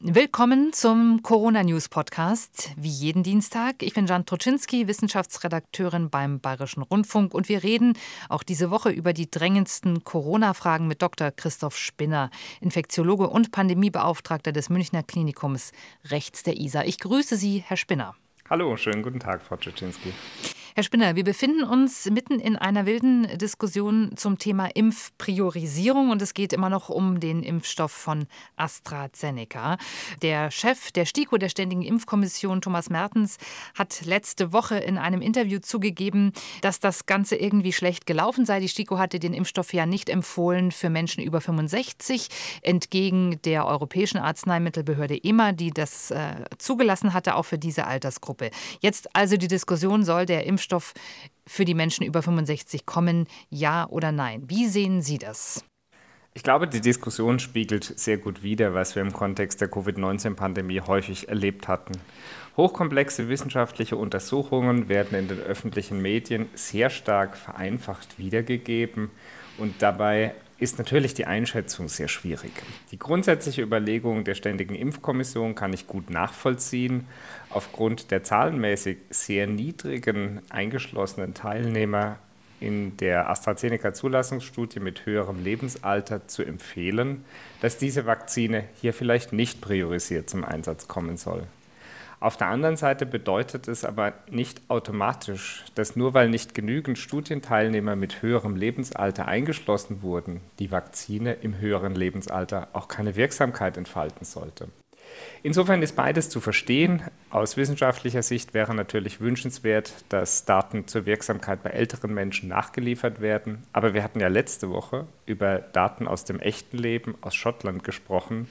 Willkommen zum Corona-News-Podcast, wie jeden Dienstag. Ich bin Jan Troczynski, Wissenschaftsredakteurin beim Bayerischen Rundfunk. Und wir reden auch diese Woche über die drängendsten Corona-Fragen mit Dr. Christoph Spinner, Infektiologe und Pandemiebeauftragter des Münchner Klinikums rechts der Isar. Ich grüße Sie, Herr Spinner. Hallo, schönen guten Tag, Frau Troczynski. Herr Spinner, wir befinden uns mitten in einer wilden Diskussion zum Thema Impfpriorisierung und es geht immer noch um den Impfstoff von AstraZeneca. Der Chef der STIKO, der Ständigen Impfkommission, Thomas Mertens, hat letzte Woche in einem Interview zugegeben, dass das Ganze irgendwie schlecht gelaufen sei. Die STIKO hatte den Impfstoff ja nicht empfohlen für Menschen über 65, entgegen der Europäischen Arzneimittelbehörde EMA, die das zugelassen hatte, auch für diese Altersgruppe. Jetzt also die Diskussion, soll der Impfstoff für die Menschen über 65 kommen, ja oder nein? Wie sehen Sie das? Ich glaube, die Diskussion spiegelt sehr gut wider, was wir im Kontext der Covid-19-Pandemie häufig erlebt hatten. Hochkomplexe wissenschaftliche Untersuchungen werden in den öffentlichen Medien sehr stark vereinfacht wiedergegeben und dabei ist natürlich die Einschätzung sehr schwierig. Die grundsätzliche Überlegung der Ständigen Impfkommission kann ich gut nachvollziehen. Aufgrund der zahlenmäßig sehr niedrigen eingeschlossenen Teilnehmer in der AstraZeneca-Zulassungsstudie mit höherem Lebensalter zu empfehlen, dass diese Vakzine hier vielleicht nicht priorisiert zum Einsatz kommen soll. Auf der anderen Seite bedeutet es aber nicht automatisch, dass nur weil nicht genügend Studienteilnehmer mit höherem Lebensalter eingeschlossen wurden, die Vakzine im höheren Lebensalter auch keine Wirksamkeit entfalten sollte. Insofern ist beides zu verstehen. Aus wissenschaftlicher Sicht wäre natürlich wünschenswert, dass Daten zur Wirksamkeit bei älteren Menschen nachgeliefert werden. Aber wir hatten ja letzte Woche über Daten aus dem echten Leben aus Schottland gesprochen,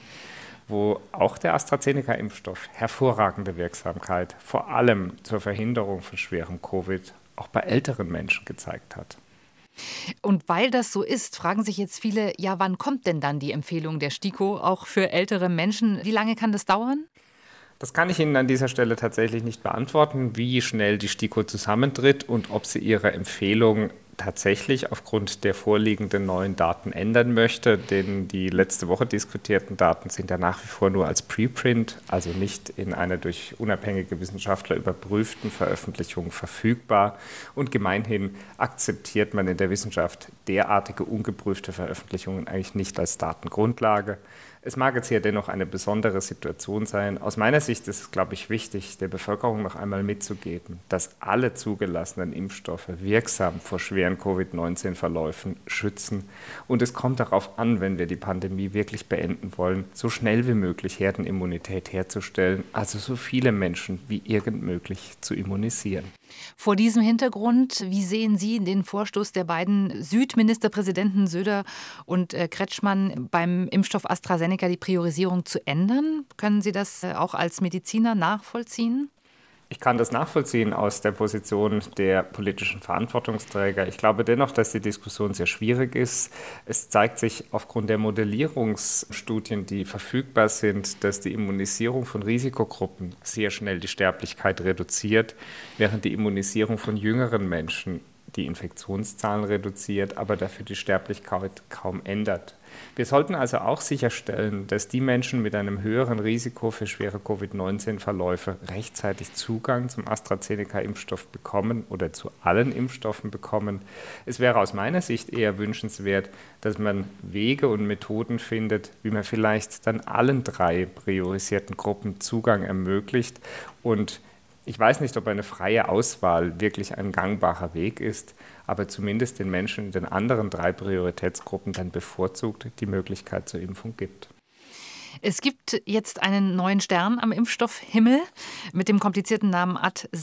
wo auch der AstraZeneca-Impfstoff hervorragende Wirksamkeit, vor allem zur Verhinderung von schwerem Covid, auch bei älteren Menschen gezeigt hat. Und weil das so ist, fragen sich jetzt viele, ja, wann kommt denn dann die Empfehlung der STIKO auch für ältere Menschen? Wie lange kann das dauern? Das kann ich Ihnen an dieser Stelle tatsächlich nicht beantworten, wie schnell die STIKO zusammentritt und ob sie ihre Empfehlung tatsächlich aufgrund der vorliegenden neuen Daten ändern möchte, denn die letzte Woche diskutierten Daten sind ja nach wie vor nur als Preprint, also nicht in einer durch unabhängige Wissenschaftler überprüften Veröffentlichung verfügbar. Und gemeinhin akzeptiert man in der Wissenschaft derartige ungeprüfte Veröffentlichungen eigentlich nicht als Datengrundlage. Es mag jetzt hier dennoch eine besondere Situation sein. Aus meiner Sicht ist es, glaube ich, wichtig, der Bevölkerung noch einmal mitzugeben, dass alle zugelassenen Impfstoffe wirksam vor schweren Covid-19-Verläufen schützen. Und es kommt darauf an, wenn wir die Pandemie wirklich beenden wollen, so schnell wie möglich Herdenimmunität herzustellen, also so viele Menschen wie irgend möglich zu immunisieren. Vor diesem Hintergrund, wie sehen Sie den Vorstoß der beiden Südministerpräsidenten Söder und Kretschmann beim Impfstoff AstraZeneca die Priorisierung zu ändern? Können Sie das auch als Mediziner nachvollziehen? Ich kann das nachvollziehen aus der Position der politischen Verantwortungsträger. Ich glaube dennoch, dass die Diskussion sehr schwierig ist. Es zeigt sich aufgrund der Modellierungsstudien, die verfügbar sind, dass die Immunisierung von Risikogruppen sehr schnell die Sterblichkeit reduziert, während die Immunisierung von jüngeren Menschen die Infektionszahlen reduziert, aber dafür die Sterblichkeit kaum ändert. Wir sollten also auch sicherstellen, dass die Menschen mit einem höheren Risiko für schwere Covid-19-Verläufe rechtzeitig Zugang zum AstraZeneca-Impfstoff bekommen oder zu allen Impfstoffen bekommen. Es wäre aus meiner Sicht eher wünschenswert, dass man Wege und Methoden findet, wie man vielleicht dann allen 3 priorisierten Gruppen Zugang ermöglicht. Und ich weiß nicht, ob eine freie Auswahl wirklich ein gangbarer Weg ist, aber zumindest den Menschen in den anderen 3 Prioritätsgruppen dann bevorzugt die Möglichkeit zur Impfung gibt. Es gibt jetzt einen neuen Stern am Impfstoffhimmel mit dem komplizierten Namen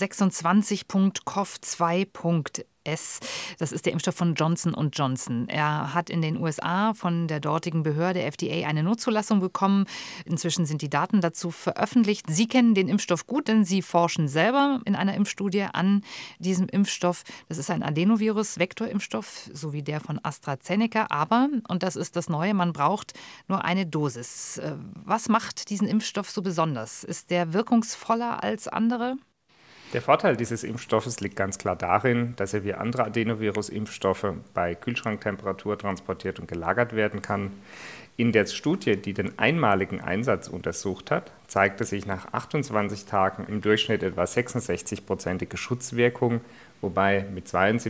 Ad26.cov2.S. Das ist der Impfstoff von Johnson & Johnson. Er hat in den USA von der dortigen Behörde FDA eine Notzulassung bekommen. Inzwischen sind die Daten dazu veröffentlicht. Sie kennen den Impfstoff gut, denn Sie forschen selber in einer Impfstudie an diesem Impfstoff. Das ist ein Adenovirus-Vektorimpfstoff, so wie der von AstraZeneca. Aber, und das ist das Neue, man braucht nur eine Dosis. Was macht diesen Impfstoff so besonders? Ist der wirkungsvoller als andere? Der Vorteil dieses Impfstoffes liegt ganz klar darin, dass er wie andere Adenovirus-Impfstoffe bei Kühlschranktemperatur transportiert und gelagert werden kann. In der Studie, die den einmaligen Einsatz untersucht hat, zeigte sich nach 28 Tagen im Durchschnitt etwa 66-prozentige Schutzwirkung, wobei mit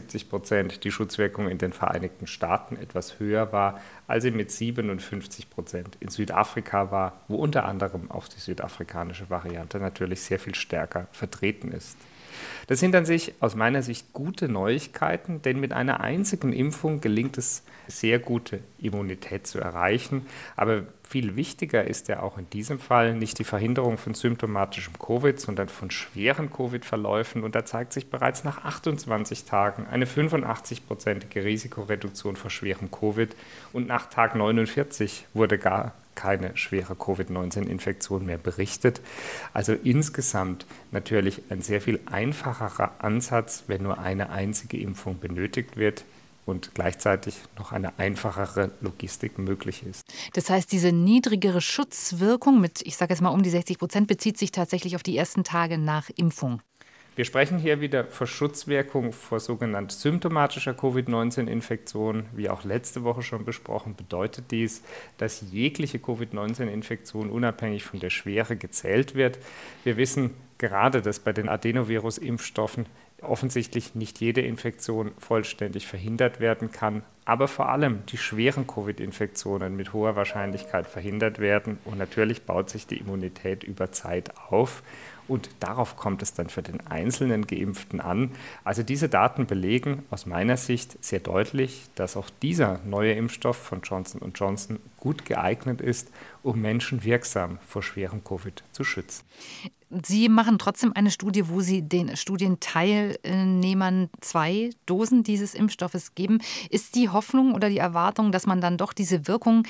72% die Schutzwirkung in den Vereinigten Staaten etwas höher war, als sie mit 57% in Südafrika war, wo unter anderem auch die südafrikanische Variante natürlich sehr viel stärker vertreten ist. Das sind an sich aus meiner Sicht gute Neuigkeiten, denn mit einer einzigen Impfung gelingt es, sehr gute Immunität zu erreichen. Aber viel wichtiger ist ja auch in diesem Fall nicht die Verhinderung von symptomatischem Covid, sondern von schweren Covid-Verläufen. Und da zeigt sich bereits nach 28 Tagen eine 85-prozentige Risikoreduktion vor schwerem Covid. Und nach Tag 49 wurde gar keine schwere Covid-19-Infektion mehr berichtet. Also insgesamt natürlich ein sehr viel einfacherer Ansatz, wenn nur eine einzige Impfung benötigt wird und gleichzeitig noch eine einfachere Logistik möglich ist. Das heißt, diese niedrigere Schutzwirkung mit, ich sage jetzt mal um die 60%, bezieht sich tatsächlich auf die ersten Tage nach Impfung. Wir sprechen hier wieder vor Schutzwirkung vor sogenannter symptomatischer Covid-19-Infektion. Wie auch letzte Woche schon besprochen, bedeutet dies, dass jegliche Covid-19-Infektion unabhängig von der Schwere gezählt wird. Wir wissen gerade, dass bei den Adenovirus-Impfstoffen offensichtlich nicht jede Infektion vollständig verhindert werden kann, aber vor allem die schweren Covid-Infektionen mit hoher Wahrscheinlichkeit verhindert werden. Und natürlich baut sich die Immunität über Zeit auf. Und darauf kommt es dann für den einzelnen Geimpften an. Also diese Daten belegen aus meiner Sicht sehr deutlich, dass auch dieser neue Impfstoff von Johnson & Johnson gut geeignet ist, um Menschen wirksam vor schwerem Covid zu schützen. Sie machen trotzdem eine Studie, wo Sie den Studienteilnehmern 2 Dosen dieses Impfstoffes geben. Ist die Hoffnung oder die Erwartung, dass man dann doch diese Wirkung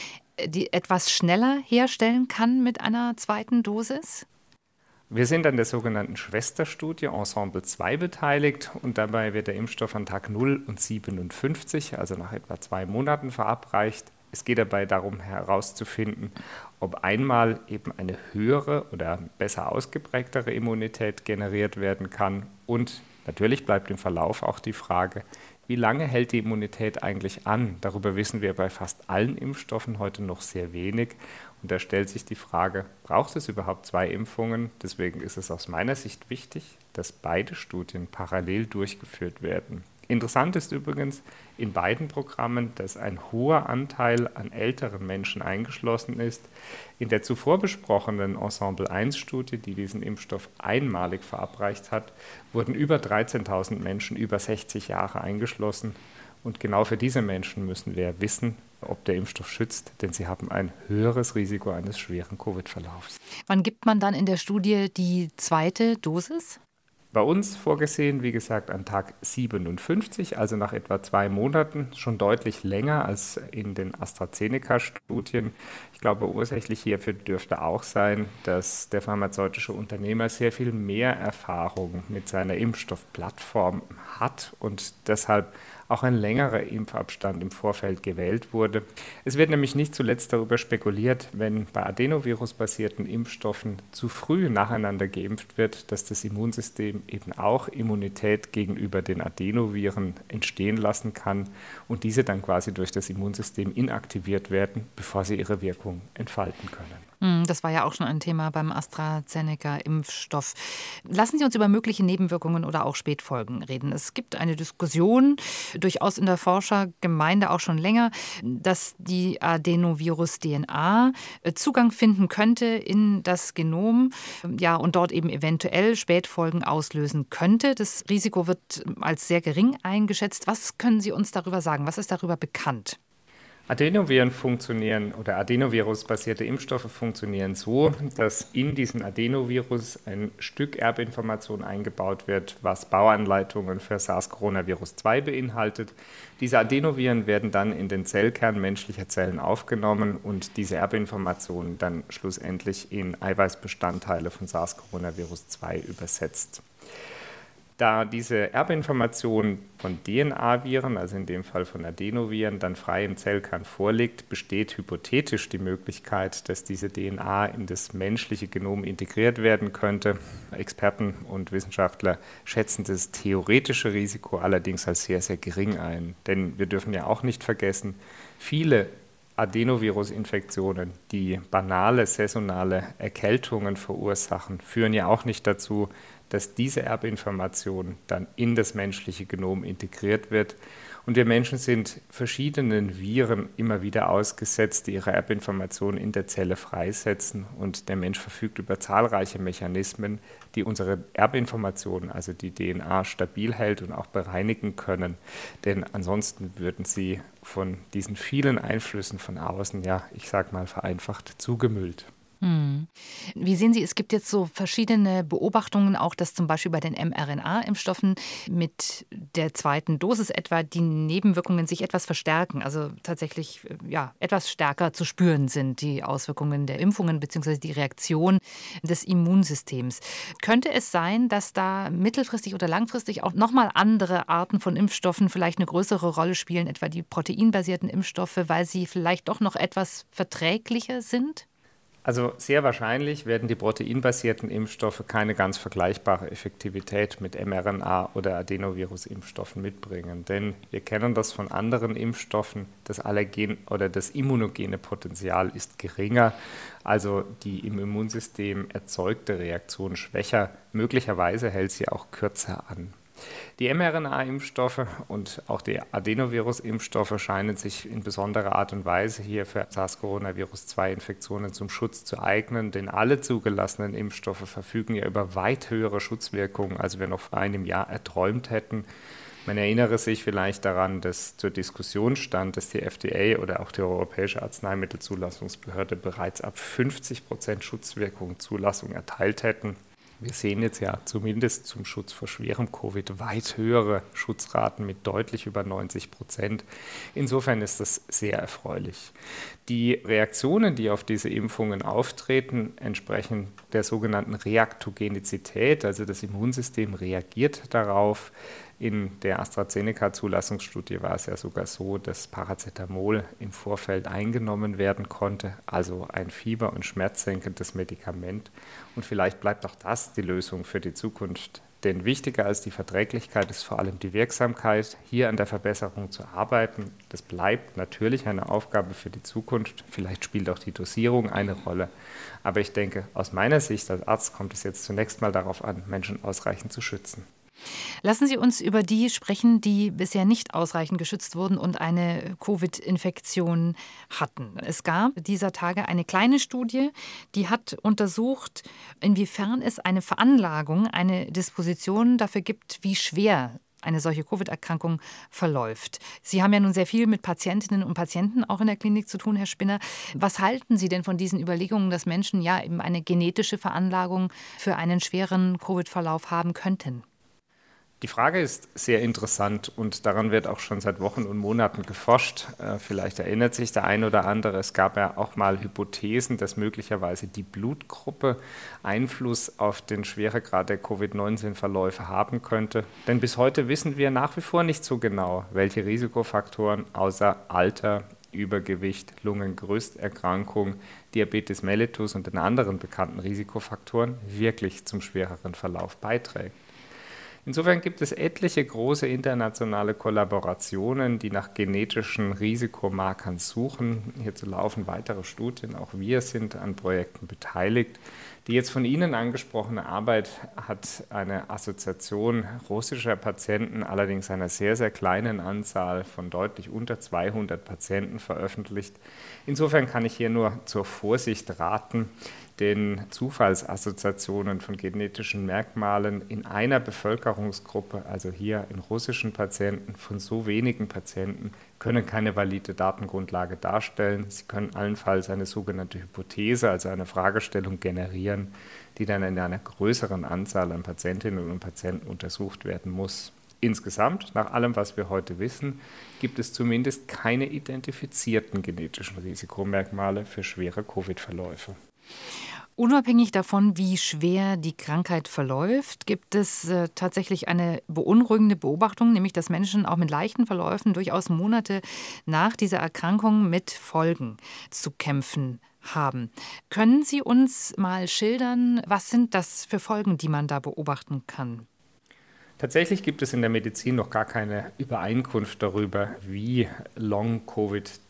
etwas schneller herstellen kann mit einer zweiten Dosis? Wir sind an der sogenannten Schwesterstudie Ensemble 2 beteiligt und dabei wird der Impfstoff an Tag 0 und 57, also nach etwa 2 Monaten, verabreicht. Es geht dabei darum herauszufinden, ob einmal eben eine höhere oder besser ausgeprägtere Immunität generiert werden kann. Und natürlich bleibt im Verlauf auch die Frage, wie lange hält die Immunität eigentlich an? Darüber wissen wir bei fast allen Impfstoffen heute noch sehr wenig. Und da stellt sich die Frage, braucht es überhaupt 2 Impfungen? Deswegen ist es aus meiner Sicht wichtig, dass beide Studien parallel durchgeführt werden. Interessant ist übrigens in beiden Programmen, dass ein hoher Anteil an älteren Menschen eingeschlossen ist. In der zuvor besprochenen Ensemble 1 Studie, die diesen Impfstoff einmalig verabreicht hat, wurden über 13.000 Menschen über 60 Jahre eingeschlossen. Und genau für diese Menschen müssen wir wissen, ob der Impfstoff schützt, denn sie haben ein höheres Risiko eines schweren Covid-Verlaufs. Wann gibt man dann in der Studie die zweite Dosis? Bei uns vorgesehen, wie gesagt, an Tag 57, also nach etwa 2 Monaten, schon deutlich länger als in den AstraZeneca-Studien. Ich glaube, ursächlich hierfür dürfte auch sein, dass der pharmazeutische Unternehmer sehr viel mehr Erfahrung mit seiner Impfstoffplattform hat und deshalb auch ein längerer Impfabstand im Vorfeld gewählt wurde. Es wird nämlich nicht zuletzt darüber spekuliert, wenn bei Adenovirus-basierten Impfstoffen zu früh nacheinander geimpft wird, dass das Immunsystem eben auch Immunität gegenüber den Adenoviren entstehen lassen kann und diese dann quasi durch das Immunsystem inaktiviert werden, bevor sie ihre Wirkung entfalten können. Das war ja auch schon ein Thema beim AstraZeneca-Impfstoff. Lassen Sie uns über mögliche Nebenwirkungen oder auch Spätfolgen reden. Es gibt eine Diskussion, durchaus in der Forschergemeinde auch schon länger, dass die Adenovirus-DNA Zugang finden könnte in das Genom, ja, und dort eben eventuell Spätfolgen auslösen könnte. Das Risiko wird als sehr gering eingeschätzt. Was können Sie uns darüber sagen? Was ist darüber bekannt? Adenoviren funktionieren oder Adenovirus-basierte Impfstoffe funktionieren so, dass in diesen Adenovirus ein Stück Erbinformation eingebaut wird, was Bauanleitungen für SARS-CoV-2 beinhaltet. Diese Adenoviren werden dann in den Zellkern menschlicher Zellen aufgenommen und diese Erbinformationen dann schlussendlich in Eiweißbestandteile von SARS-CoV-2 übersetzt. Da diese Erbinformation von DNA-Viren, also in dem Fall von Adenoviren, dann frei im Zellkern vorliegt, besteht hypothetisch die Möglichkeit, dass diese DNA in das menschliche Genom integriert werden könnte. Experten und Wissenschaftler schätzen das theoretische Risiko allerdings als sehr, sehr gering ein. Denn wir dürfen ja auch nicht vergessen, viele Adenovirusinfektionen, die banale saisonale Erkältungen verursachen, führen ja auch nicht dazu, dass diese Erbinformation dann in das menschliche Genom integriert wird. Und wir Menschen sind verschiedenen Viren immer wieder ausgesetzt, die ihre Erbinformation in der Zelle freisetzen. Und der Mensch verfügt über zahlreiche Mechanismen, die unsere Erbinformation, also die DNA, stabil hält und auch bereinigen können. Denn ansonsten würden sie von diesen vielen Einflüssen von außen, ja, ich sag mal vereinfacht, zugemüllt. Wie sehen Sie, es gibt jetzt so verschiedene Beobachtungen, auch dass zum Beispiel bei den mRNA-Impfstoffen mit der zweiten Dosis etwa die Nebenwirkungen sich etwas verstärken, also tatsächlich etwas stärker zu spüren sind, die Auswirkungen der Impfungen bzw. die Reaktion des Immunsystems. Könnte es sein, dass da mittelfristig oder langfristig auch nochmal andere Arten von Impfstoffen vielleicht eine größere Rolle spielen, etwa die proteinbasierten Impfstoffe, weil sie vielleicht doch noch etwas verträglicher sind? Also sehr wahrscheinlich werden die proteinbasierten Impfstoffe keine ganz vergleichbare Effektivität mit mRNA- oder Adenovirus-Impfstoffen mitbringen. Denn wir kennen das von anderen Impfstoffen, das Allergen- oder das immunogene Potenzial ist geringer, also die im Immunsystem erzeugte Reaktion schwächer. Möglicherweise hält sie auch kürzer an. Die mRNA-Impfstoffe und auch die Adenovirus-Impfstoffe scheinen sich in besonderer Art und Weise hier für SARS-CoV-2-Infektionen zum Schutz zu eignen, denn alle zugelassenen Impfstoffe verfügen ja über weit höhere Schutzwirkungen, als wir noch vor einem Jahr erträumt hätten. Man erinnere sich vielleicht daran, dass zur Diskussion stand, dass die FDA oder auch die Europäische Arzneimittelzulassungsbehörde bereits ab 50% Schutzwirkung Zulassung erteilt hätten. Wir sehen jetzt ja zumindest zum Schutz vor schwerem Covid weit höhere Schutzraten mit deutlich über 90%. Insofern ist das sehr erfreulich. Die Reaktionen, die auf diese Impfungen auftreten, entsprechen der sogenannten Reaktogenizität, also das Immunsystem reagiert darauf. In der AstraZeneca-Zulassungsstudie war es ja sogar so, dass Paracetamol im Vorfeld eingenommen werden konnte, also ein fieber- und schmerzsenkendes Medikament. Und vielleicht bleibt auch das die Lösung für die Zukunft. Denn wichtiger als die Verträglichkeit ist vor allem die Wirksamkeit. Hier an der Verbesserung zu arbeiten, das bleibt natürlich eine Aufgabe für die Zukunft. Vielleicht spielt auch die Dosierung eine Rolle. Aber ich denke, aus meiner Sicht als Arzt kommt es jetzt zunächst mal darauf an, Menschen ausreichend zu schützen. Lassen Sie uns über die sprechen, die bisher nicht ausreichend geschützt wurden und eine Covid-Infektion hatten. Es gab dieser Tage eine kleine Studie, die hat untersucht, inwiefern es eine Veranlagung, eine Disposition dafür gibt, wie schwer eine solche Covid-Erkrankung verläuft. Sie haben ja nun sehr viel mit Patientinnen und Patienten auch in der Klinik zu tun, Herr Spinner. Was halten Sie denn von diesen Überlegungen, dass Menschen ja eben eine genetische Veranlagung für einen schweren Covid-Verlauf haben könnten? Die Frage ist sehr interessant und daran wird auch schon seit Wochen und Monaten geforscht. Vielleicht erinnert sich der ein oder andere, es gab ja auch mal Hypothesen, dass möglicherweise die Blutgruppe Einfluss auf den Schweregrad der Covid-19-Verläufe haben könnte. Denn bis heute wissen wir nach wie vor nicht so genau, welche Risikofaktoren außer Alter, Übergewicht, Lungengerüsterkrankung, Diabetes mellitus und den anderen bekannten Risikofaktoren wirklich zum schwereren Verlauf beiträgt. Insofern gibt es etliche große internationale Kollaborationen, die nach genetischen Risikomarkern suchen. Hierzu laufen weitere Studien. Auch wir sind an Projekten beteiligt. Die jetzt von Ihnen angesprochene Arbeit hat eine Assoziation russischer Patienten, allerdings einer sehr, sehr kleinen Anzahl von deutlich unter 200 Patienten veröffentlicht. Insofern kann ich hier nur zur Vorsicht raten, den Zufallsassoziationen von genetischen Merkmalen in einer Bevölkerungsgruppe, also hier in russischen Patienten, von so wenigen Patienten, können keine valide Datengrundlage darstellen. Sie können allenfalls eine sogenannte Hypothese, also eine Fragestellung generieren, die dann in einer größeren Anzahl an Patientinnen und Patienten untersucht werden muss. Insgesamt, nach allem, was wir heute wissen, gibt es zumindest keine identifizierten genetischen Risikomerkmale für schwere Covid-Verläufe. Unabhängig davon, wie schwer die Krankheit verläuft, gibt es tatsächlich eine beunruhigende Beobachtung, nämlich dass Menschen auch mit leichten Verläufen durchaus Monate nach dieser Erkrankung mit Folgen zu kämpfen haben. Können Sie uns mal schildern, was sind das für Folgen, die man da beobachten kann? Tatsächlich gibt es in der Medizin noch gar keine Übereinkunft darüber, wie Long-Covid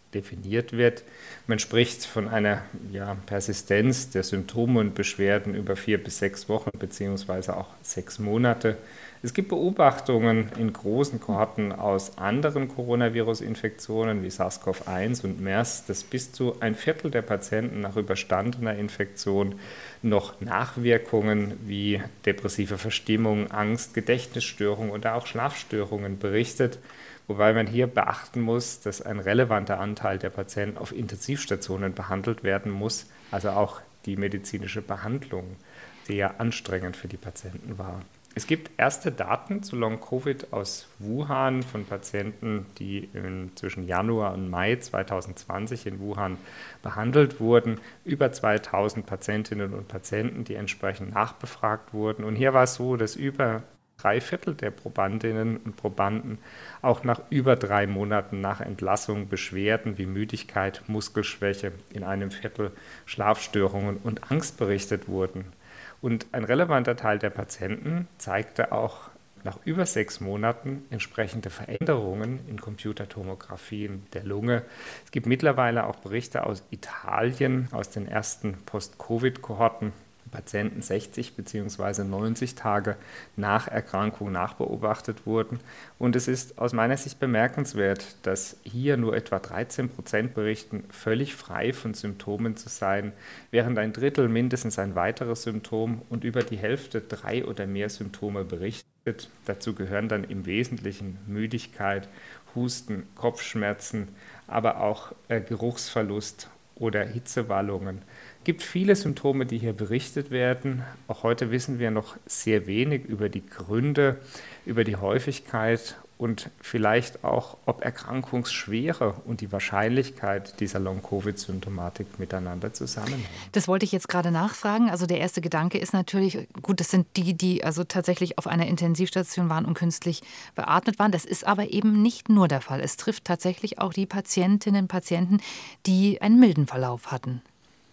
definiert wird. Man spricht von einer Persistenz der Symptome und Beschwerden über 4 bis 6 Wochen beziehungsweise auch 6 Monate. Es gibt Beobachtungen in großen Kohorten aus anderen Coronavirus-Infektionen wie SARS-CoV-1 und MERS, dass bis zu ein Viertel der Patienten nach überstandener Infektion noch Nachwirkungen wie depressive Verstimmung, Angst, Gedächtnisstörungen oder auch Schlafstörungen berichtet. Wobei man hier beachten muss, dass ein relevanter Anteil der Patienten auf Intensivstationen behandelt werden muss, also auch die medizinische Behandlung sehr anstrengend für die Patienten war. Es gibt erste Daten zu Long-Covid aus Wuhan von Patienten, die zwischen Januar und Mai 2020 in Wuhan behandelt wurden. Über 2000 Patientinnen und Patienten, die entsprechend nachbefragt wurden. Und hier war es so, dass über 3/4 der Probandinnen und Probanden auch nach über 3 Monaten nach Entlassung Beschwerden wie Müdigkeit, Muskelschwäche, in einem Viertel Schlafstörungen und Angst berichtet wurden. Und ein relevanter Teil der Patienten zeigte auch nach über 6 Monaten entsprechende Veränderungen in Computertomographien der Lunge. Es gibt mittlerweile auch Berichte aus Italien, aus den ersten Post-Covid-Kohorten, Patienten 60 bzw. 90 Tage nach Erkrankung nachbeobachtet wurden. Und es ist aus meiner Sicht bemerkenswert, dass hier nur etwa 13% berichten, völlig frei von Symptomen zu sein, während ein Drittel mindestens ein weiteres Symptom und über die Hälfte 3 oder mehr Symptome berichtet. Dazu gehören dann im Wesentlichen Müdigkeit, Husten, Kopfschmerzen, aber auch Geruchsverlust oder Hitzewallungen. Es gibt viele Symptome, die hier berichtet werden. Auch heute wissen wir noch sehr wenig über die Gründe, über die Häufigkeit und vielleicht auch, ob Erkrankungsschwere und die Wahrscheinlichkeit dieser Long-Covid-Symptomatik miteinander zusammenhängen. Das wollte ich jetzt gerade nachfragen. Also der erste Gedanke ist natürlich, gut, das sind die also tatsächlich auf einer Intensivstation waren und künstlich beatmet waren. Das ist aber eben nicht nur der Fall. Es trifft tatsächlich auch die Patientinnen und Patienten, die einen milden Verlauf hatten.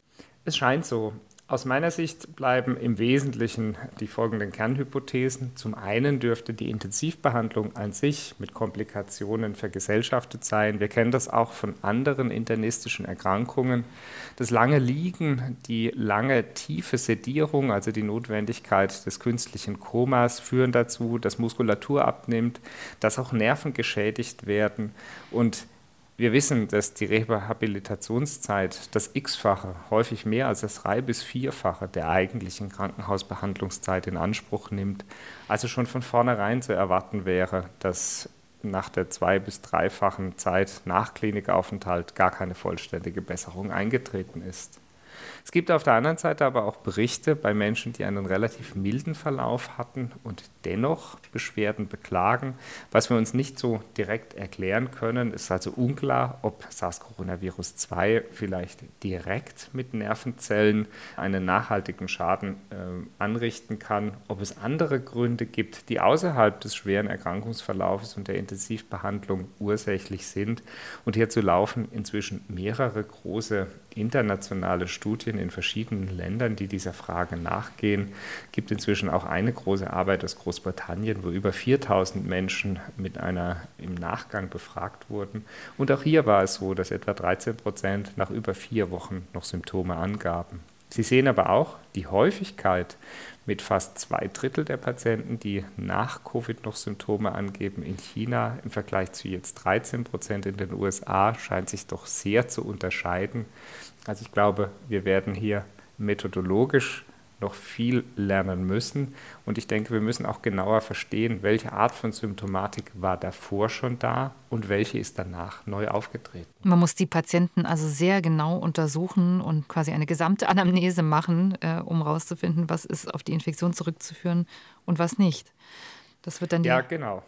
Es scheint so. Aus meiner Sicht bleiben im Wesentlichen die folgenden Kernhypothesen. Zum einen dürfte die Intensivbehandlung an sich mit Komplikationen vergesellschaftet sein. Wir kennen das auch von anderen internistischen Erkrankungen. Das lange Liegen, die lange tiefe Sedierung, also die Notwendigkeit des künstlichen Komas, führen dazu, dass Muskulatur abnimmt, dass auch Nerven geschädigt werden und wir wissen, dass die Rehabilitationszeit das X-fache, häufig mehr als das 3- bis 4-fache der eigentlichen Krankenhausbehandlungszeit in Anspruch nimmt. Also schon von vornherein zu erwarten wäre, dass nach der 2- bis 3-fachen Zeit nach Klinikaufenthalt gar keine vollständige Besserung eingetreten ist. Es gibt auf der anderen Seite aber auch Berichte bei Menschen, die einen relativ milden Verlauf hatten und dennoch Beschwerden beklagen. Was wir uns nicht so direkt erklären können, ist also unklar, ob SARS-CoV-2 vielleicht direkt mit Nervenzellen einen nachhaltigen Schaden anrichten kann, ob es andere Gründe gibt, die außerhalb des schweren Erkrankungsverlaufes und der Intensivbehandlung ursächlich sind. Und hierzu laufen inzwischen mehrere große internationale Studien in verschiedenen Ländern, die dieser Frage nachgehen. Es gibt inzwischen auch eine große Arbeit aus Großbritannien, wo über 4000 Menschen im Nachgang befragt wurden. Und auch hier war es so, dass etwa 13% nach über 4 Wochen noch Symptome angaben. Sie sehen aber auch die Häufigkeit mit fast 2/3 der Patienten, die nach Covid noch Symptome angeben in China im Vergleich zu jetzt 13% in den USA, scheint sich doch sehr zu unterscheiden. Also ich glaube, wir werden hier methodologisch noch viel lernen müssen. Und ich denke, wir müssen auch genauer verstehen, welche Art von Symptomatik war davor schon da und welche ist danach neu aufgetreten. Man muss die Patienten also sehr genau untersuchen und quasi eine gesamte Anamnese machen, um herauszufinden, was ist auf die Infektion zurückzuführen und was nicht. Das wird dann ja, genau.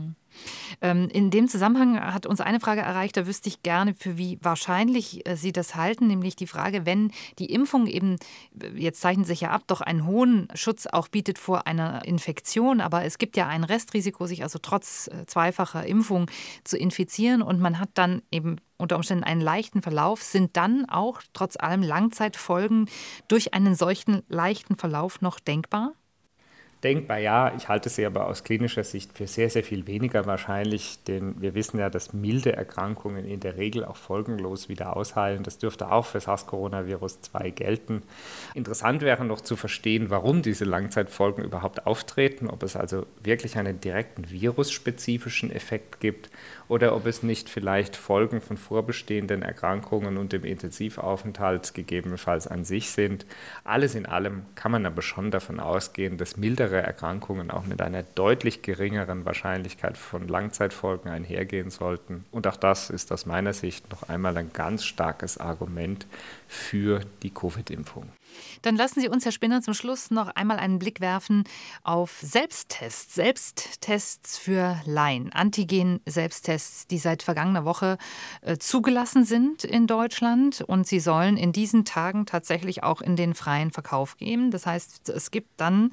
In dem Zusammenhang hat uns eine Frage erreicht, da wüsste ich gerne, für wie wahrscheinlich Sie das halten, nämlich die Frage, wenn die Impfung eben, jetzt zeichnet sich ja ab, doch einen hohen Schutz auch bietet vor einer Infektion, aber es gibt ja ein Restrisiko, sich also trotz zweifacher Impfung zu infizieren und man hat dann eben unter Umständen einen leichten Verlauf, sind dann auch trotz allem Langzeitfolgen durch einen solchen leichten Verlauf noch denkbar? Denkbar ja, ich halte sie aber aus klinischer Sicht für sehr, sehr viel weniger wahrscheinlich, denn wir wissen ja, dass milde Erkrankungen in der Regel auch folgenlos wieder ausheilen. Das dürfte auch für SARS-CoV-2 gelten. Interessant wäre noch zu verstehen, warum diese Langzeitfolgen überhaupt auftreten, ob es also wirklich einen direkten virusspezifischen Effekt gibt oder ob es nicht vielleicht Folgen von vorbestehenden Erkrankungen und dem Intensivaufenthalt gegebenenfalls an sich sind. Alles in allem kann man aber schon davon ausgehen, dass mildere Erkrankungen auch mit einer deutlich geringeren Wahrscheinlichkeit von Langzeitfolgen einhergehen sollten. Und auch das ist aus meiner Sicht noch einmal ein ganz starkes Argument für die Covid-Impfung. Dann lassen Sie uns, Herr Spinner, zum Schluss noch einmal einen Blick werfen auf Selbsttests. Selbsttests für Laien, Antigen-Selbsttests, die seit vergangener Woche zugelassen sind in Deutschland. Und sie sollen in diesen Tagen tatsächlich auch in den freien Verkauf gehen. Das heißt, es gibt dann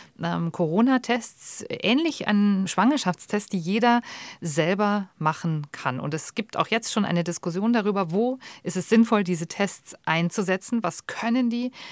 Corona-Tests, ähnlich an Schwangerschaftstests, die jeder selber machen kann. Und es gibt auch jetzt schon eine Diskussion darüber, wo ist es sinnvoll, diese Tests einzusetzen. Was können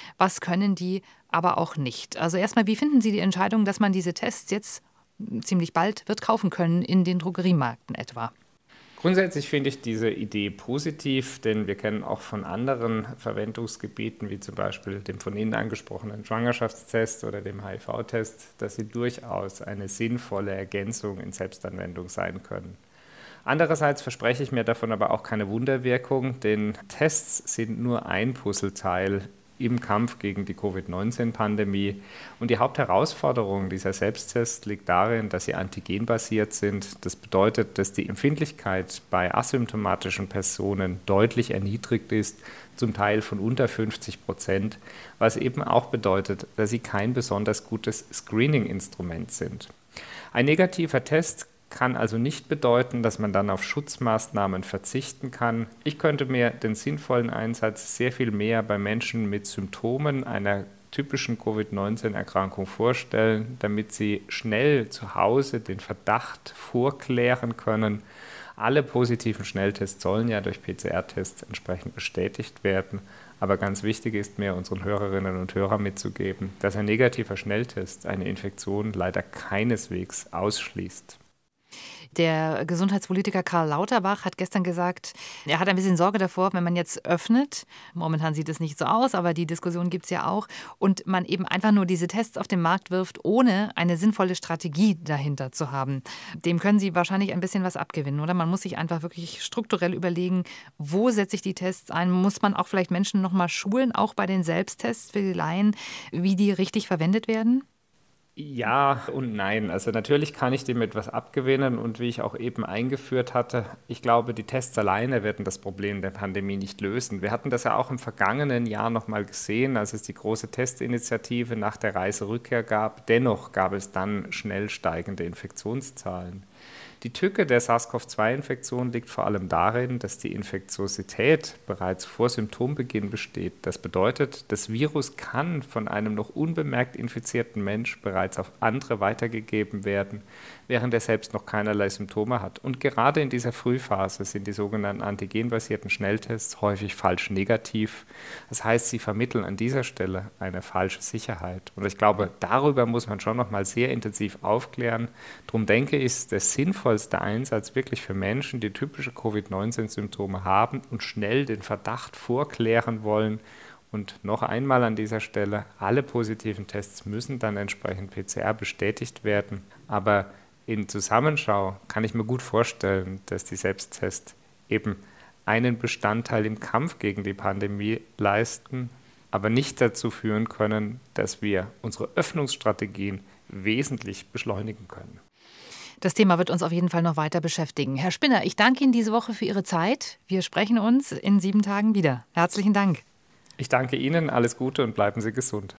die aber auch nicht? Also erstmal, wie finden Sie die Entscheidung, dass man diese Tests jetzt ziemlich bald wird kaufen können in den Drogeriemärkten etwa? Grundsätzlich finde ich diese Idee positiv, denn wir kennen auch von anderen Verwendungsgebieten, wie zum Beispiel dem von Ihnen angesprochenen Schwangerschaftstest oder dem HIV-Test, dass sie durchaus eine sinnvolle Ergänzung in Selbstanwendung sein können. Andererseits verspreche ich mir davon aber auch keine Wunderwirkung, denn Tests sind nur ein Puzzleteil im Kampf gegen die Covid-19-Pandemie. Und die Hauptherausforderung dieser Selbsttests liegt darin, dass sie antigenbasiert sind. Das bedeutet, dass die Empfindlichkeit bei asymptomatischen Personen deutlich erniedrigt ist, zum Teil von unter 50%, was eben auch bedeutet, dass sie kein besonders gutes Screening-Instrument sind. Ein negativer Test kann also nicht bedeuten, dass man dann auf Schutzmaßnahmen verzichten kann. Ich könnte mir den sinnvollen Einsatz sehr viel mehr bei Menschen mit Symptomen einer typischen Covid-19-Erkrankung vorstellen, damit sie schnell zu Hause den Verdacht vorklären können. Alle positiven Schnelltests sollen ja durch PCR-Tests entsprechend bestätigt werden. Aber ganz wichtig ist mir, unseren Hörerinnen und Hörern mitzugeben, dass ein negativer Schnelltest eine Infektion leider keineswegs ausschließt. Der Gesundheitspolitiker Karl Lauterbach hat gestern gesagt, er hat ein bisschen Sorge davor, wenn man jetzt öffnet, momentan sieht es nicht so aus, aber die Diskussion gibt es ja auch, und man eben einfach nur diese Tests auf den Markt wirft, ohne eine sinnvolle Strategie dahinter zu haben. Dem können Sie wahrscheinlich ein bisschen was abgewinnen, oder? Man muss sich einfach wirklich strukturell überlegen, wo setze ich die Tests ein? Muss man auch vielleicht Menschen noch mal schulen, auch bei den Selbsttests für die Laien, wie die richtig verwendet werden? Ja und nein. Also natürlich kann ich dem etwas abgewinnen und wie ich auch eben eingeführt hatte, ich glaube, die Tests alleine werden das Problem der Pandemie nicht lösen. Wir hatten das ja auch im vergangenen Jahr noch mal gesehen, als es die große Testinitiative nach der Reiserückkehr gab. Dennoch gab es dann schnell steigende Infektionszahlen. Die Tücke der SARS-CoV-2-Infektion liegt vor allem darin, dass die Infektiosität bereits vor Symptombeginn besteht. Das bedeutet, das Virus kann von einem noch unbemerkt infizierten Mensch bereits auf andere weitergegeben werden, während er selbst noch keinerlei Symptome hat. Und gerade in dieser Frühphase sind die sogenannten antigenbasierten Schnelltests häufig falsch negativ. Das heißt, sie vermitteln an dieser Stelle eine falsche Sicherheit. Und ich glaube, darüber muss man schon noch mal sehr intensiv aufklären. Darum denke ich, ist der sinnvollste Einsatz wirklich für Menschen, die typische Covid-19-Symptome haben und schnell den Verdacht vorklären wollen. Und noch einmal an dieser Stelle, alle positiven Tests müssen dann entsprechend PCR bestätigt werden. Aber in Zusammenschau kann ich mir gut vorstellen, dass die Selbsttests eben einen Bestandteil im Kampf gegen die Pandemie leisten, aber nicht dazu führen können, dass wir unsere Öffnungsstrategien wesentlich beschleunigen können. Das Thema wird uns auf jeden Fall noch weiter beschäftigen. Herr Spinner, ich danke Ihnen diese Woche für Ihre Zeit. Wir sprechen uns in 7 Tagen wieder. Herzlichen Dank. Ich danke Ihnen, alles Gute und bleiben Sie gesund.